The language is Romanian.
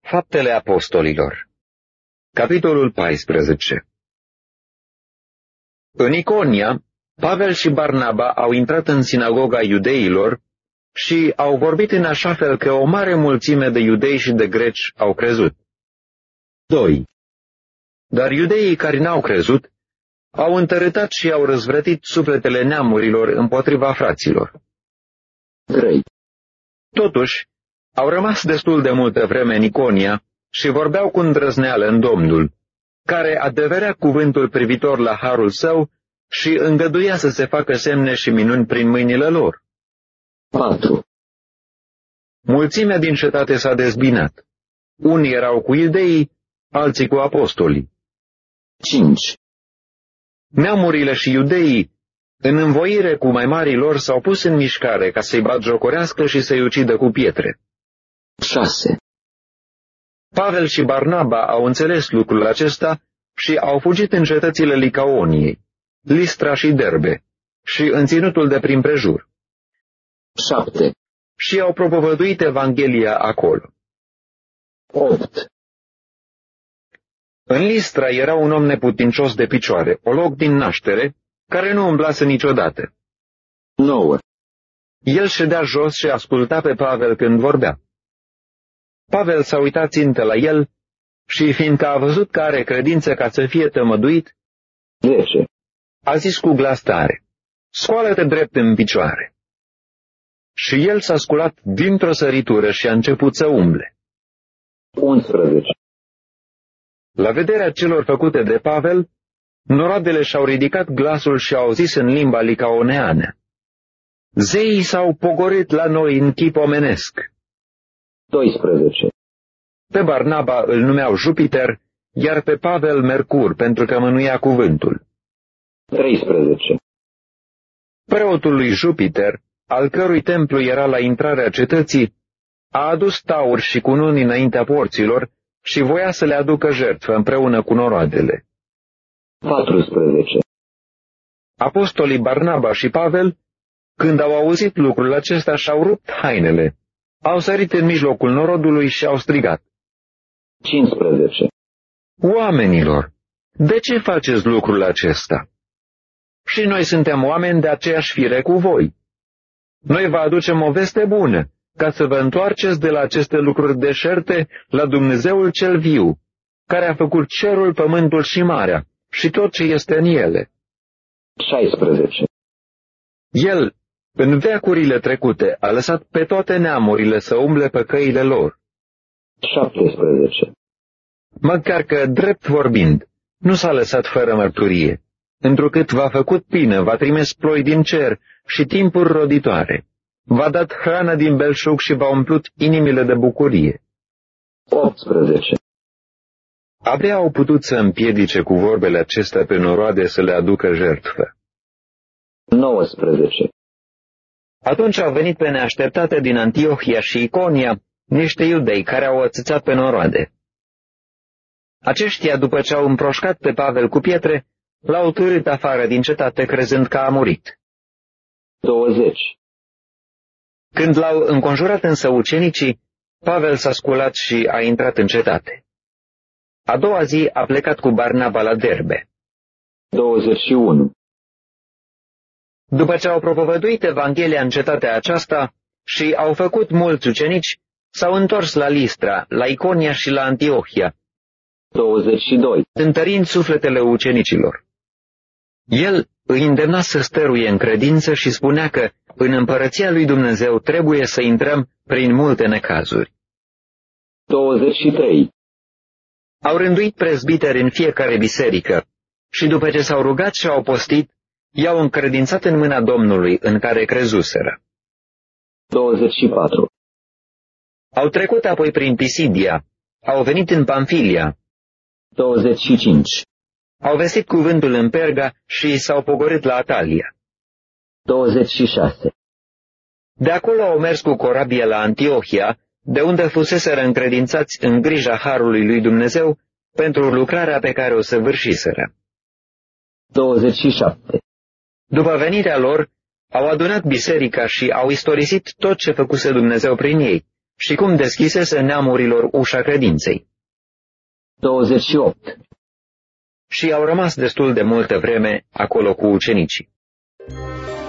Faptele Apostolilor, capitolul 14. În Iconia, Pavel și Barnaba au intrat în sinagoga iudeilor și au vorbit în așa fel că o mare mulțime de iudei și de greci au crezut. 2. Dar iudeii care n-au crezut au întărâtat și au răzvrătit sufletele neamurilor împotriva fraților. 3. Totuși, au rămas destul de multă vreme în Iconia și vorbeau cu îndrăzneală în Domnul, care adeverea cuvântul privitor la harul său și îngăduia să se facă semne și minuni prin mâinile lor. 4. Mulțimea din cetate s-a dezbinat. Unii erau cu iudeii, alții cu apostolii. 5. Neamurile și iudeii, în învoire cu mai marii lor, s-au pus în mișcare ca să-i batjocorească și să-i ucidă cu pietre. 6. Pavel și Barnaba au înțeles lucrul acesta și au fugit în cetățile Licaoniei, Listra și Derbe, și în ținutul de prin prejur. 7. Și au propovăduit Evanghelia acolo. 8. În Listra era un om neputincios de picioare, olog din naștere, care nu umblase niciodată. 9. El ședea jos și asculta pe Pavel când vorbea. Pavel s-a uitat țintă la el și, fiindcă a văzut că are credință ca să fie tămăduit, 10. A zis cu glas tare: "Scoală-te drept în picioare." Și el s-a sculat dintr-o săritură și a început să umble. 11. La vederea celor făcute de Pavel, noroadele și-au ridicat glasul și au zis în limba licaoneană: "Zeii s-au pogorât la noi în chip omenesc." 12. Pe Barnaba îl numeau Jupiter, iar pe Pavel Mercur, pentru că mânuia cuvântul. 13. Preotul lui Jupiter, al cărui templu era la intrarea cetății, a adus tauri și cununi înaintea porților și voia să le aducă jertfă împreună cu noroadele. 14. Apostolii Barnaba și Pavel, când au auzit lucrul acesta, și-au rupt hainele, au sărit în mijlocul norodului și au strigat: 15. Oamenilor, de ce faceți lucrul acesta? Și noi suntem oameni de aceeași fire cu voi. Noi vă aducem o veste bună, ca să vă întoarceți de la aceste lucruri deșerte la Dumnezeul cel viu, care a făcut cerul, pământul și marea și tot ce este în ele. 16. El, în veacurile trecute, a lăsat pe toate neamurile să umble pe căile lor. 17. Măcar că, drept vorbind, nu s-a lăsat fără mărturie, întrucât v-a făcut bine, v-a trimis ploi din cer și timpuri roditoare, v-a dat hrană din belșug și v-a umplut inimile de bucurie. 18. Abia au putut să împiedice cu vorbele acestea pe noroade să le aducă jertfă. 19. Atunci au venit pe neașteptate din Antiohia și Iconia niște iudei care au ațățat pe noroade. Aceștia, după ce au împroșcat pe Pavel cu pietre, l-au târât afară din cetate, crezând că a murit. 20. Când l-au înconjurat însă ucenicii, Pavel s-a sculat și a intrat în cetate. A doua zi a plecat cu Barnaba la Derbe. 21. După ce au propovăduit Evanghelia în cetatea aceasta și au făcut mulți ucenici, s-au întors la Listra, la Iconia și la Antiohia, 22, întărind sufletele ucenicilor. El îi îndemna să stăruie în credință și spunea că în împărăția lui Dumnezeu trebuie să intrăm prin multe necazuri. 23. Au rânduit prezbiteri în fiecare biserică și după ce s-au rugat și au postit, i-au încredințat în mâna Domnului în care crezuseră. 24. Au trecut apoi prin Pisidia, au venit în Pamfilia. 25. Au vestit cuvântul în Perga și s-au pogorât la Atalia. 26. De acolo au mers cu corabie la Antiohia, de unde fuseseră încredințați în grija harului lui Dumnezeu pentru lucrarea pe care o săvârșiseră. 27. După venirea lor, au adunat biserica și au istorisit tot ce făcuse Dumnezeu prin ei și cum deschisese neamurilor ușa credinței. 28. Și au rămas destul de multă vreme acolo cu ucenicii.